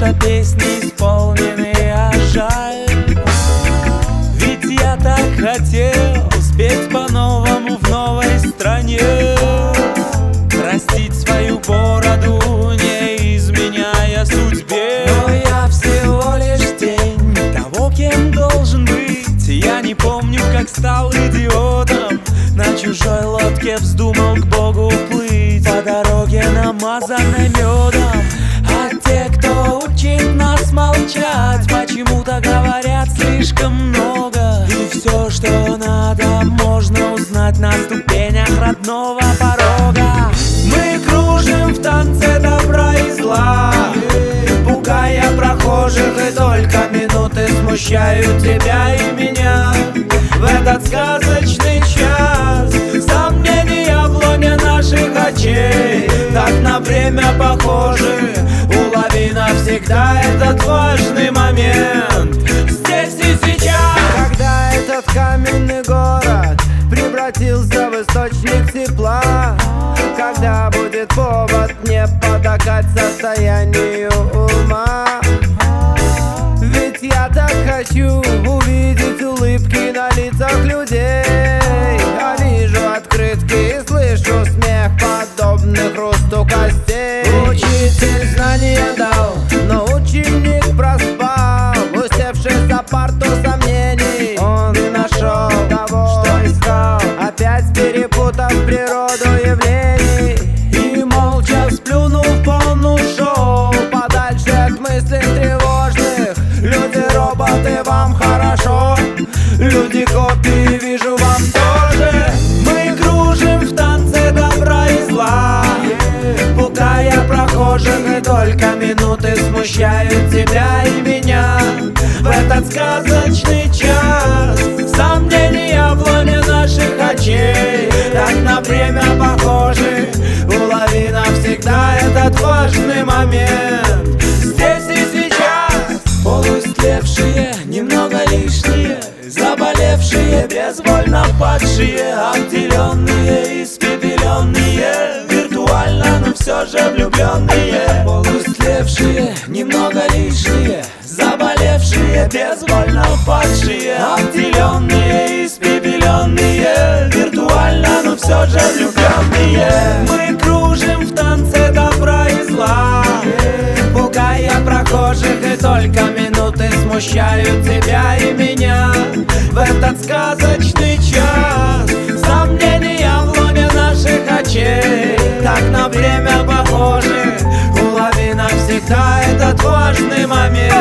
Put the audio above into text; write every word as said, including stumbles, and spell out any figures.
наша песня исполненная, а жаль. Ведь я так хотел спеть по-новому в новой стране, простить свою бороду, не изменяя судьбе. Но я всего лишь тень того, кем должен быть. Я не помню, как стал идиотом, на чужой лодке вздумал к Богу плыть, по дороге намазанной медом. А те, кто учит нас молчать, почему-то говорят слишком много. И все, что надо, можно узнать на ступенях родного порога. Мы кружим в танце добра и зла, пугая прохожих, и только минуты смущают тебя и меня. В этот сказочный час сомнения в лоне наших очей так на время похожи. Улови навсегда этот важный момент здесь и сейчас. Когда этот каменный город превратился в источник тепла, когда будет повод не потакать состоянию ума. Ведь я так хочу увидеть улыбки на лицах людей. Я вижу открытки и слышу смех, подобный хрусту костей. Учитель знания дал, но ученик проспал. Усевшись за парту сомнений, он не нашел того, что искал, опять перепутав природу явлений. И молча сплюнув, он ушел подальше от мыслей тревожных. Люди-роботы, вам хорошо, люди-копии, вижу, вам тоже. Мы кружим в танце добра и зла, пугая прохожих, и только минуты смущают тебя и меня. В этот сказочный час сомнения в лоне наших очей так на время похожи. Улови навсегда этот важный момент здесь и сейчас. Полуистлевшие, немного лишние, заболевшие, безвольно падшие, обделенные, испепеленные, виртуально, но все же влюбленные. Полуистлевшие, немного лишние, заболевшие, безвольно падшие, обделенные, испепеленные, виртуально, но все же влюбленные. Мы кружим в танце добра и зла, пугая прохожих, и только минуты смущают тебя и меня. В этот сказочный час сомнения в лоне наших очей так на время похожи. Улови навсегда этот важный момент.